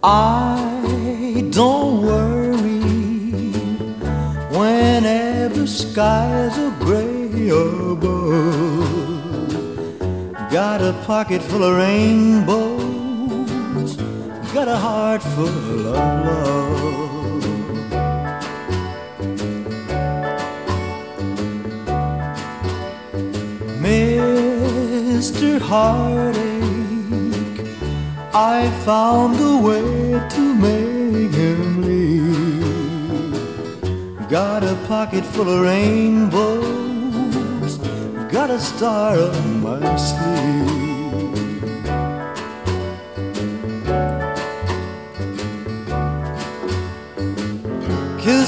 I don't worry whenever skies are gray above. Got a pocket full of rainbows, got a heart full of love. Mr. Heartache, I found a way to make him leave. Got a pocket full of rainbows, got a star up my sleeve.